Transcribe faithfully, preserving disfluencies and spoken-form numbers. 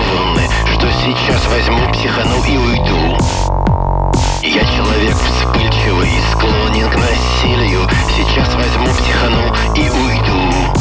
волны, что сейчас возьму, психану и уйду. Я человек вспыльчивый, склонен к насилию. Сейчас возьму, психану и уйду.